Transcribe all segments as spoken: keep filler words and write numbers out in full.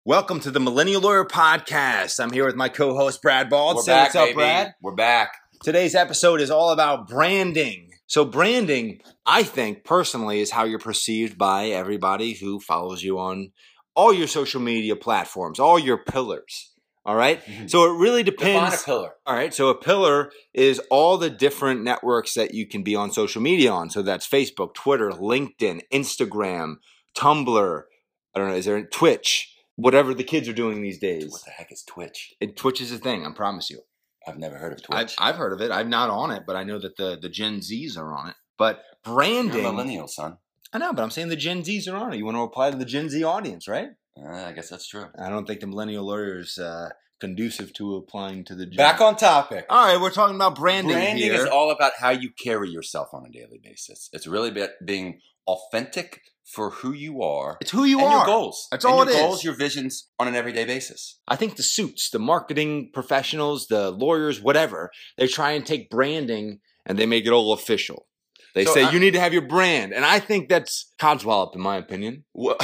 Welcome to the Millennial Lawyer Podcast. I'm here with my co-host, Brad Bald. We're Say back, what's up, baby. Brad. We're back. Today's episode is all about branding. So branding, I think, personally, is how you're perceived by everybody who follows you on all your social media platforms, all your pillars. All right? Mm-hmm. So it really depends. Define a pillar. All right. So a pillar is all the different networks that you can be on social media on. So that's Facebook, Twitter, LinkedIn, Instagram, Tumblr. I don't know. Is there Twitch? Whatever the kids are doing these days. What the heck is Twitch? It, Twitch is a thing, I promise you. I've never heard of Twitch. I've, I've heard of it. I'm not on it, but I know that the, the Gen Zs are on it. But branding... You're a millennial, son. I know, but I'm saying the Gen Zs are on it. You want to apply to the Gen Z audience, right? Uh, I guess that's true. I don't think the millennial lawyer is uh, conducive to applying to the Gen Back on topic. All right, we're talking about branding Branding here. is all about how you carry yourself on a daily basis. It's really about being authentic for who you are. It's who you and are. your goals. That's and all your it is. goals, your visions on an everyday basis. I think the suits, the marketing professionals, the lawyers, whatever, they try and take branding and they make it all official. They So say I- you need to have your brand. And I think that's codswallop in my opinion. Well,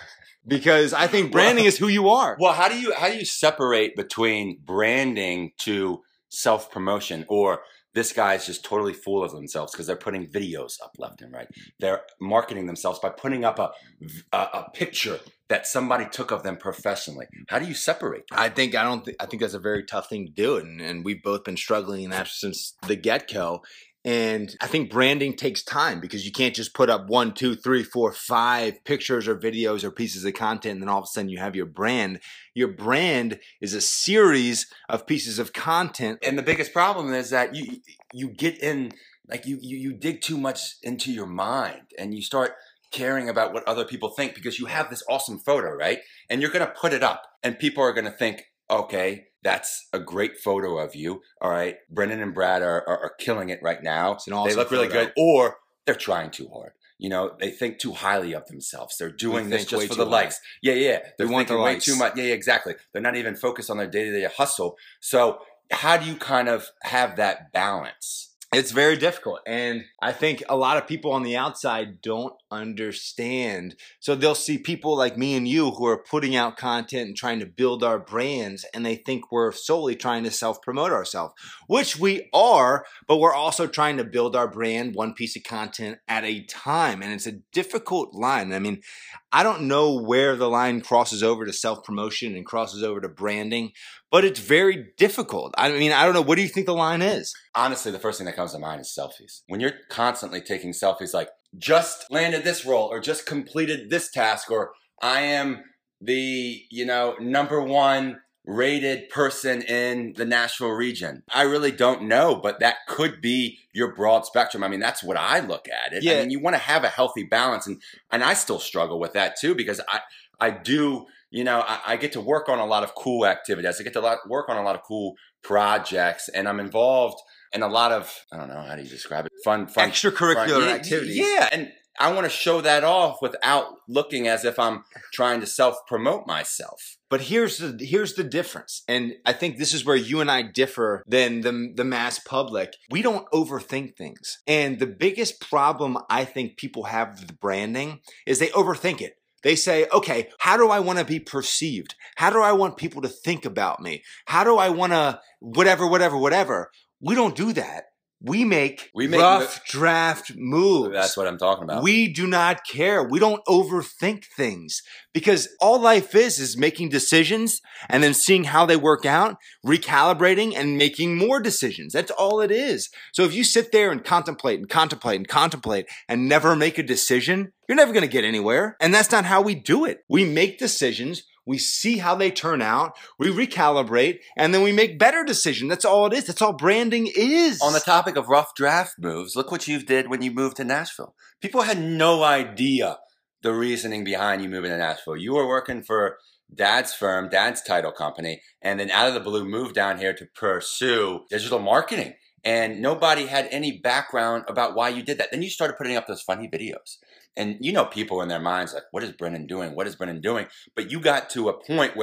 Because I think branding is who you are. well, how do you how do you separate between branding to self-promotion, or this guy's just totally full of themselves because they're putting videos up left and right. They're marketing themselves by putting up a, a, a picture that somebody took of them professionally. How do you separate that? I think I don't. Th- I think that's a very tough thing to do, and, and we've both been struggling in that since the get-go. And I think branding takes time because you can't just put up one, two, three, four, five pictures or videos or pieces of content, and then all of a sudden you have your brand. Your brand is a series of pieces of content. And the biggest problem is that you you get in, like you, you you dig too much into your mind, and you start caring about what other people think because you have this awesome photo, right? And you're going to put it up, and people are going to think, okay, that's a great photo of you. All right, Brendan and Brad are are, are killing it right now. It's an awesome they look really photo. good, or they're trying too hard. You know, they think too highly of themselves. They're doing They this think way just for the too likes. Yeah, yeah. They're want the thinking way likes. too much. Yeah, yeah, exactly. They're not even focused on their day-to-day hustle. So how do you kind of have that balance? It's very difficult. And I think a lot of people on the outside don't understand. So they'll see people like me and you who are putting out content and trying to build our brands, and they think we're solely trying to self-promote ourselves, which we are, but we're also trying to build our brand one piece of content at a time. And it's a difficult line. I mean, I don't know where the line crosses over to self-promotion and crosses over to branding, but it's very difficult. I mean, I don't know. What do you think the line is? Honestly, the first thing that comes to mind is selfies. When you're constantly taking selfies like, just landed this role, or just completed this task, or I am the, you know, number one rated person in the Nashville region. I really don't know, but that could be your broad spectrum. I mean, that's what I look at it. Yeah. I mean, you want to have a healthy balance, and and I still struggle with that too, because I I do, you know, I, I get to work on a lot of cool activities. I get to lot, work on a lot of cool projects, and I'm involved in a lot of, I don't know, how do you describe it? Fun, fun Extracurricular fun, yeah, activities. Yeah, and I want to show that off without looking as if I'm trying to self-promote myself. But here's the here's the difference, and I think this is where you and I differ than the the mass public. We don't overthink things, and the biggest problem I think people have with branding is they overthink it. They say, okay, how do I want to be perceived? How do I want people to think about me? How do I want to whatever, whatever, whatever? We don't do that. We make, We make rough the- draft moves. That's what I'm talking about. We do not care. We don't overthink things because all life is is making decisions and then seeing how they work out, recalibrating and making more decisions. That's all it is. So if you sit there and contemplate and contemplate and contemplate and never make a decision, you're never going to get anywhere. And that's not how we do it. We make decisions. We see how they turn out, we recalibrate, and then we make better decisions. That's all it is. That's all branding is. On the topic of rough draft moves, look what you did when you moved to Nashville. People had no idea the reasoning behind you moving to Nashville. You were working for Dad's firm, Dad's title company, and then out of the blue moved down here to pursue digital marketing. And nobody had any background about why you did that. Then you started putting up those funny videos. And you know, people in their minds like, what is Brendan doing? What is Brendan doing? But you got to a point where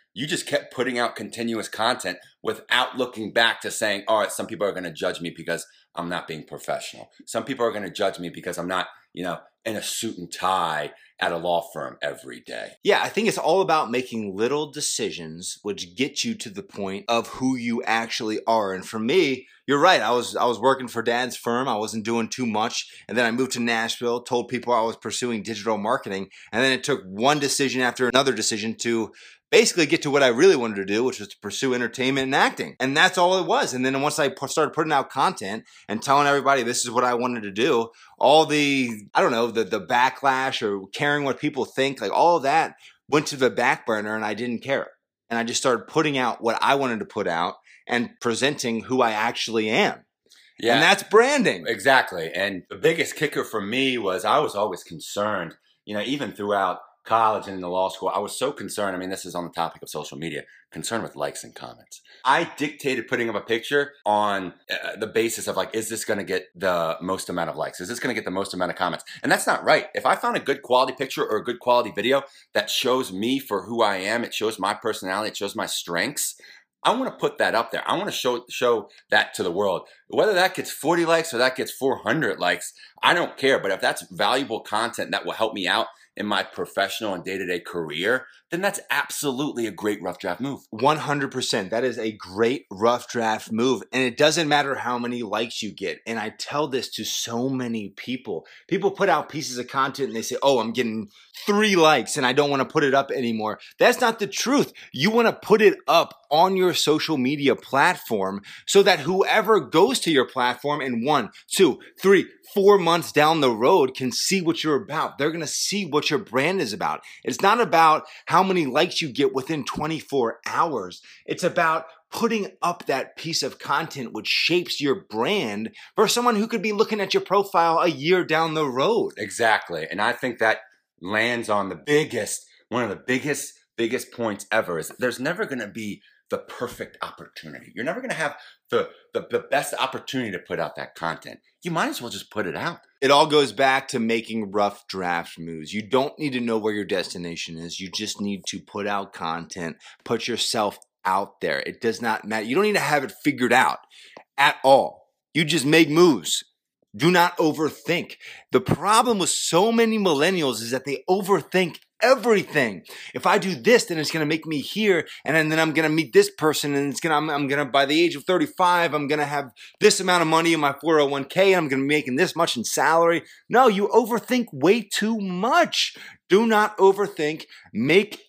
You just kept putting out continuous content without looking back to saying, all right, some people are going to judge me because I'm not being professional. Some people are going to judge me because I'm not, you know, in a suit and tie at a law firm every day. Yeah, I think it's all about making little decisions which get you to the point of who you actually are. And for me, you're right. I was I was working for Dad's firm. I wasn't doing too much. And then I moved to Nashville, told people I was pursuing digital marketing. And then it took one decision after another decision to basically get to what I really wanted to do, which was to pursue entertainment and acting. And that's all it was. And then once I started putting out content and telling everybody this is what I wanted to do, all the, I don't know, the, the backlash or caring what people think, like all of that went to the back burner and I didn't care. And I just started putting out what I wanted to put out and presenting who I actually am. Yeah. And that's branding. Exactly. And the biggest kicker for me was I was always concerned, you know, even throughout college and in the law school, I was so concerned. I mean, this is on the topic of social media, concerned with likes and comments. I dictated putting up a picture on uh, the basis of like, is this going to get the most amount of likes? Is this going to get the most amount of comments? And that's not right. If I found a good quality picture or a good quality video that shows me for who I am, it shows my personality, it shows my strengths, I want to put that up there. I want to show show that to the world. Whether that gets forty likes or that gets four hundred likes, I don't care. But if that's valuable content that will help me out in my professional and day-to-day career, then that's absolutely a great rough draft move. one hundred percent. That is a great rough draft move. And it doesn't matter how many likes you get. And I tell this to so many people. People put out pieces of content and they say, oh, I'm getting three likes and I don't want to put it up anymore. That's not the truth. You want to put it up on your social media platform so that whoever goes to your platform in one, two, three, four months down the road can see what you're about. They're going to see what your brand is about. It's not about how many likes you get within twenty-four hours. It's about putting up that piece of content which shapes your brand for someone who could be looking at your profile a year down the road. Exactly. And I think that lands on the biggest, one of the biggest, biggest points ever is there's never going to be the perfect opportunity. You're never going to have the, the, the best opportunity to put out that content. You might as well just put it out. It all goes back to making rough draft moves. You don't need to know where your destination is. You just need to put out content, put yourself out there. It does not matter. You don't need to have it figured out at all. You just make moves. Do not overthink. The problem with so many millennials is that they overthink everything. If I do this, then it's going to make me here. And then, then I'm going to meet this person. And it's going to, I'm, I'm going to, by the age of thirty-five, I'm going to have this amount of money in my four oh one k. I'm going to be making this much in salary. No, you overthink way too much. Do not overthink. Make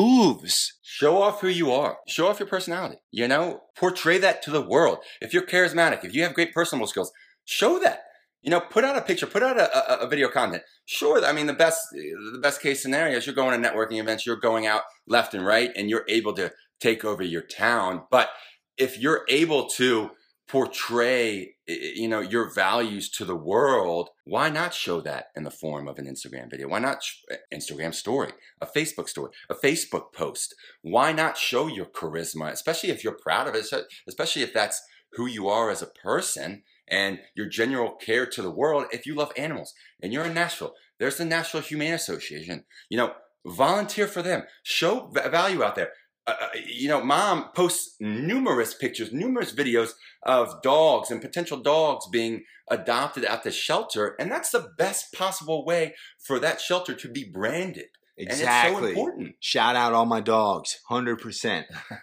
moves. Show off who you are. Show off your personality. You know, portray that to the world. If you're charismatic, if you have great personal skills, show that. You know, put out a picture, put out a, a, a video content. Sure, I mean, the best the best case scenario is you're going to networking events, you're going out left and right, and you're able to take over your town. But if you're able to portray, you know, your values to the world, why not show that in the form of an Instagram video? Why not sh- Instagram story, a Facebook story, a Facebook post? Why not show your charisma, especially if you're proud of it, especially if that's who you are as a person and your general care to the world. If you love animals and you're in Nashville, there's the Nashville Humane Association. You know, volunteer for them. Show value out there. Uh, you know, mom posts numerous pictures, numerous videos of dogs and potential dogs being adopted at the shelter. And that's the best possible way for that shelter to be branded. Exactly. And it's so important. Shout out all my dogs, one hundred percent.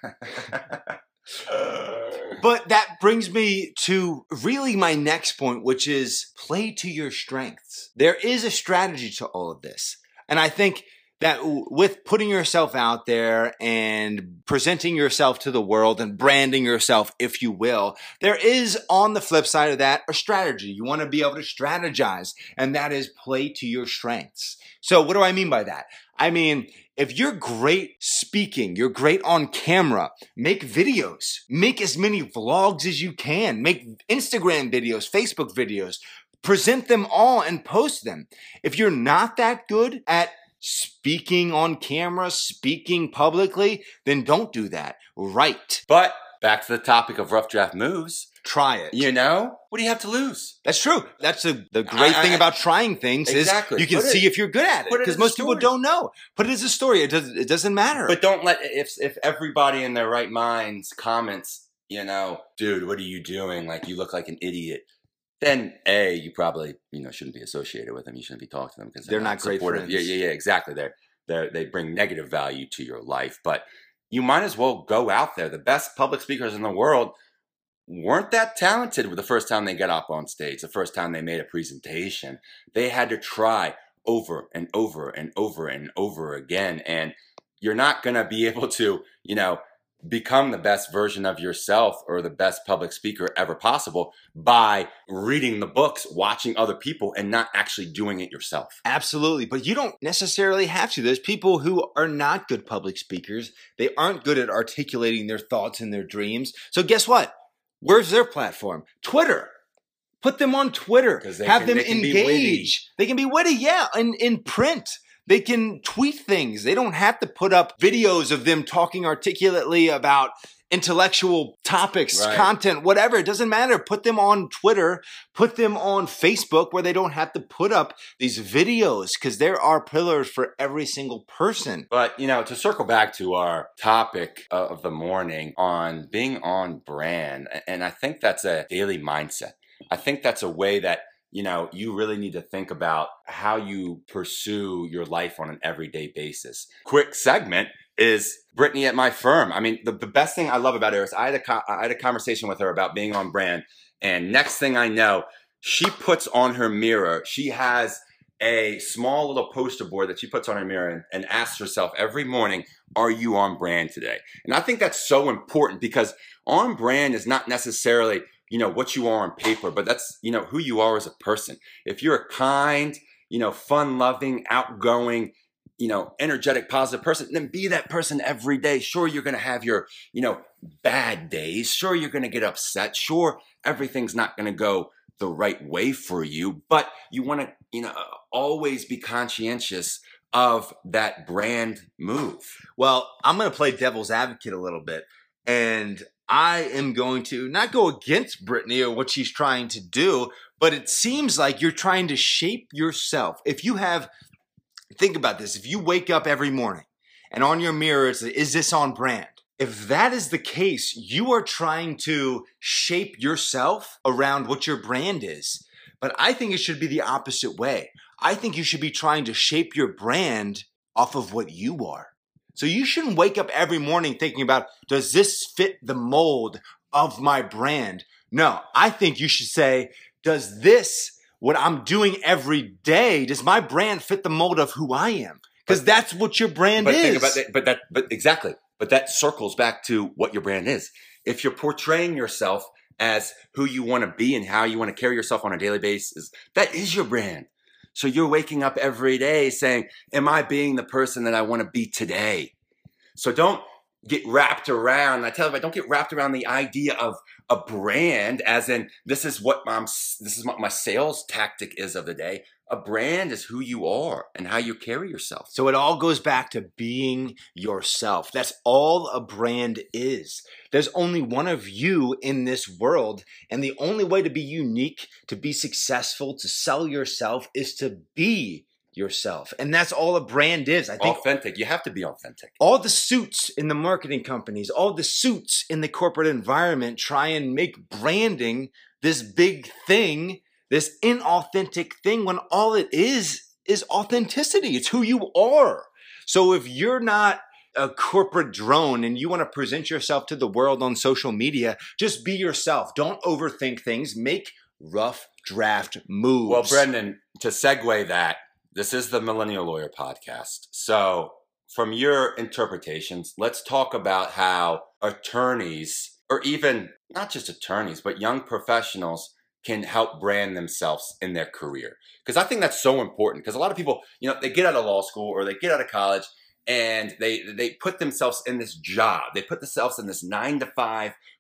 But that brings me to really my next point, which is play to your strengths. There is a strategy to all of this. And I think that with putting yourself out there and presenting yourself to the world and branding yourself, if you will, there is on the flip side of that a strategy. You want to be able to strategize, and that is play to your strengths. So what do I mean by that? I mean, if you're great speaking, you're great on camera, make videos, make as many vlogs as you can, make Instagram videos, Facebook videos, present them all and post them. If you're not that good at speaking on camera, speaking publicly, then don't do that. Write. But back to the topic of rough draft moves, Try it. You know? What do you have to lose? That's true. That's the, the great I, thing I, about trying things exactly. is you can Put see it, if you're good at it. Because most people don't know. Put it as a story. It, does, it doesn't matter. But don't let, if, if everybody in their right minds comments, you know, dude, what are you doing? Like, you look like an idiot. Then A, you probably, you know, shouldn't be associated with them. You shouldn't be talking to them because they're, they're not, not great supportive. friends. Yeah, yeah, yeah, exactly. They're, they're, they bring negative value to your life. But you might as well go out there. The best public speakers in the world weren't that talented the first time they got up on stage, the first time they made a presentation. They had to try over and over and over and over again. And you're not going to be able to, you know, become the best version of yourself or the best public speaker ever possible by reading the books, watching other people, and not actually doing it yourself. Absolutely. But you don't necessarily have to. There's people who are not good public speakers. They aren't good at articulating their thoughts and their dreams. So guess what? Where's their platform? Twitter. Put them on Twitter. They Have can, them they can engage. They can be witty, yeah, in, in print. They can tweet things. They don't have to put up videos of them talking articulately about intellectual topics, right. content, whatever. It doesn't matter. Put them on Twitter. Put them on Facebook where they don't have to put up these videos because there are pillars for every single person. But, you know, to circle back to our topic of the morning on being on brand, and I think that's a daily mindset. I think that's a way that, you know, you really need to think about how you pursue your life on an everyday basis. Quick segment is Brittany at my firm. I mean, the, the best thing I love about her is I had, a, I had a conversation with her about being on brand. And next thing I know, she puts on her mirror, she has a small little poster board that she puts on her mirror and, and asks herself every morning, are you on brand today? And I think that's so important because on brand is not necessarily, you know, what you are on paper, but that's, you know, who you are as a person. If you're a kind, you know, fun-loving, outgoing, you know, energetic, positive person, then be that person every day. Sure, you're going to have your, you know, bad days. Sure, you're going to get upset. Sure, everything's not going to go the right way for you, but you want to, you know, always be conscientious of that brand move. Well, I'm going to play devil's advocate a little bit, and I am going to not go against Brittany or what she's trying to do, but it seems like you're trying to shape yourself. If you have, think about this, if you wake up every morning and on your mirror it's, is this on brand? If that is the case, you are trying to shape yourself around what your brand is. But I think it should be the opposite way. I think you should be trying to shape your brand off of what you are. So you shouldn't wake up every morning thinking about, does this fit the mold of my brand? No, I think you should say, does this, what I'm doing every day, does my brand fit the mold of who I am? Because that's what your brand but is. Think about that, but that, but exactly. But that circles back to what your brand is. If you're portraying yourself as who you want to be and how you want to carry yourself on a daily basis, that is your brand. So you're waking up every day saying, am I being the person that I want to be today? So don't get wrapped around, I tell everybody, don't get wrapped around the idea of a brand as in this is what I'm, this is what my sales tactic is of the day. A brand is who you are and how you carry yourself. So it all goes back to being yourself. That's all a brand is. There's only one of you in this world, and the only way to be unique, to be successful, to sell yourself is to be yourself. And that's all a brand is. I think authentic. You have to be authentic. All the suits in the marketing companies, all the suits in the corporate environment try and make branding this big thing, this inauthentic thing, when all it is is authenticity. It's who you are. So if you're not a corporate drone and you want to present yourself to the world on social media, just be yourself. Don't overthink things. Make rough draft moves. Well, Brendan, to segue that, this is the Millennial Lawyer Podcast. So from your interpretations, let's talk about how attorneys, or even not just attorneys, but young professionals can help brand themselves in their career. Because I think that's so important. Because a lot of people, you know, they get out of law school or they get out of college and they they put themselves in this job. They put themselves in this nine to five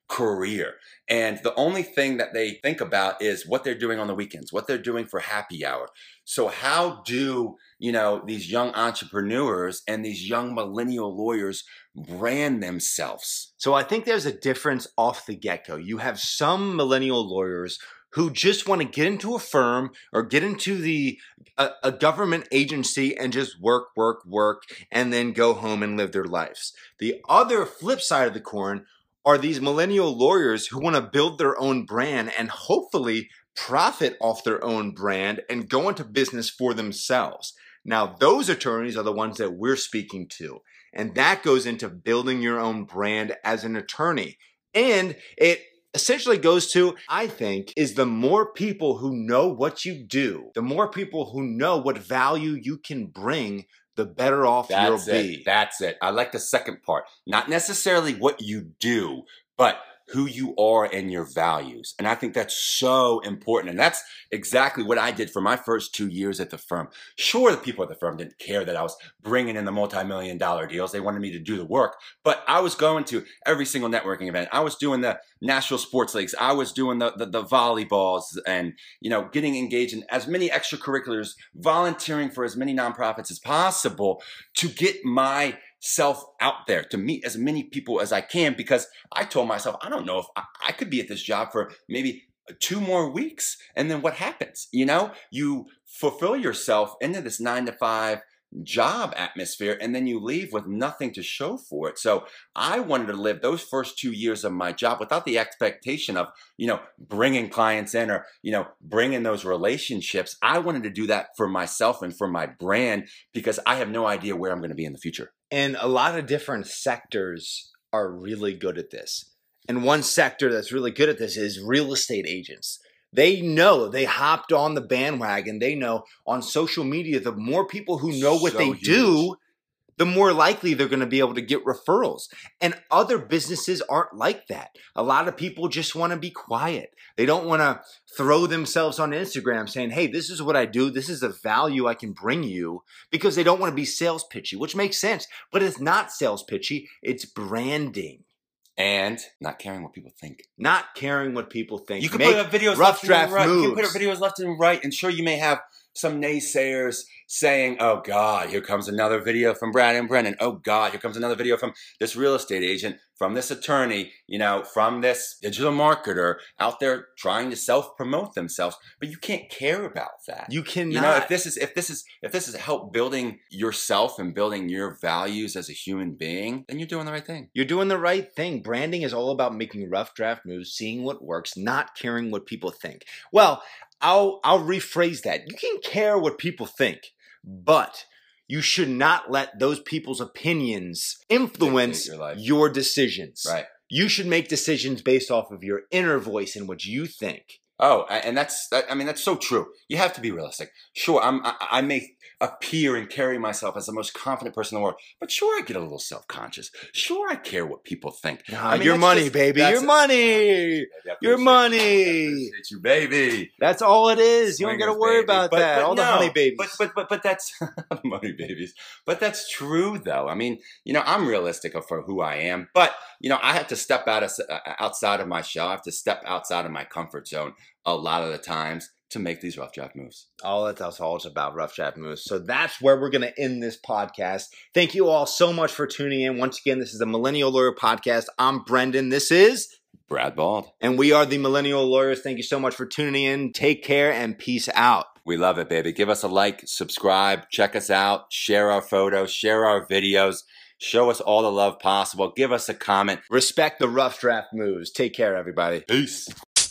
career. And the only thing that they think about is what they're doing on the weekends, what they're doing for happy hour. So how do, you know, these young entrepreneurs and these young millennial lawyers brand themselves? So I think there's a difference off the get-go. You have some millennial lawyers who just want to get into a firm or get into the a, a government agency and just work, work, work, and then go home and live their lives. The other flip side of the coin are these millennial lawyers who want to build their own brand and hopefully profit off their own brand and go into business for themselves. Now, those attorneys are the ones that we're speaking to. And that goes into building your own brand as an attorney. And it essentially goes to, I think, is the more people who know what you do, the more people who know what value you can bring, the better off That's you'll it. be. That's it. I like the second part. Not necessarily what you do, but who you are and your values. And I think that's so important. And that's exactly what I did for my first two years at the firm. Sure, the people at the firm didn't care that I was bringing in the multi-million dollar deals. They wanted me to do the work. But I was going to every single networking event. I was doing the national sports leagues. I was doing the, the, the volleyballs and, you know, getting engaged in as many extracurriculars, volunteering for as many nonprofits as possible to get my self out there, to meet as many people as I can, because I told myself, I don't know if I, I could be at this job for maybe two more weeks. And then what happens? You know, you fulfill yourself into this nine to five job atmosphere, and then you leave with nothing to show for it. So I wanted to live those first two years of my job without the expectation of, you know, bringing clients in or, you know, bringing those relationships. I wanted to do that for myself and for my brand because I have no idea where I'm going to be in the future. And a lot of different sectors are really good at this. And one sector that's really good at this is real estate agents. They know, they hopped on the bandwagon. They know on social media, the more people who know what So they huge. do, the more likely they're going to be able to get referrals. And other businesses aren't like that. A lot of people just want to be quiet. They don't want to throw themselves on Instagram saying, hey, this is what I do. This is the value I can bring you, because they don't want to be sales pitchy, which makes sense. But it's not sales pitchy. It's branding. And not caring what people think. Not caring what people think. You can Make put up videos rough left draft and right. moves. You can put up videos left and right, and sure, you may have some naysayers saying, oh God, here comes another video from Brad and Brennan. Oh God, here comes another video from this real estate agent, from this attorney, you know, from this digital marketer out there trying to self-promote themselves. But you can't care about that. You cannot. You know, if this is if this is if this is help building yourself and building your values as a human being, then you're doing the right thing. You're doing the right thing. Branding is all about making rough draft moves, seeing what works, not caring what people think. Well, I'll I'll rephrase that. You can care what people think, but you should not let those people's opinions influence your life. your decisions. Right. You should make decisions based off of your inner voice and what you think. Oh, and that's, that, I mean, that's so true. You have to be realistic. Sure, I'm, I, I may appear and carry myself as the most confident person in the world, but sure, I get a little self-conscious. Sure, I care what people think. Nah, I mean, your that's money, just- baby. that's- Your money. Baby, I Your appreciate you. money. I appreciate you, baby. That's all it is. You don't got to Swingers, worry baby. about But- that. but all the no, honey babies. But but but but that's the money babies. But that's true, though. I mean, you know, I'm realistic for who I am, but you know, I have to step out of uh, outside of my shell. I have to step outside of my comfort zone a lot of the times to make these rough draft moves. All that, that's all it's about, rough draft moves. So that's where we're going to end this podcast. Thank you all so much for tuning in. Once again, this is the Millennial Lawyer Podcast. I'm Brendan. This is Brad Bald. And we are the Millennial Lawyers. Thank you so much for tuning in. Take care and peace out. We love it, baby. Give us a like, subscribe, check us out, share our photos, share our videos, show us all the love possible. Give us a comment. Respect the rough draft moves. Take care, everybody. Peace.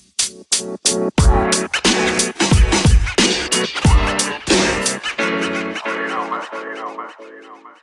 Oh, you know, man. You know, man. You know, man.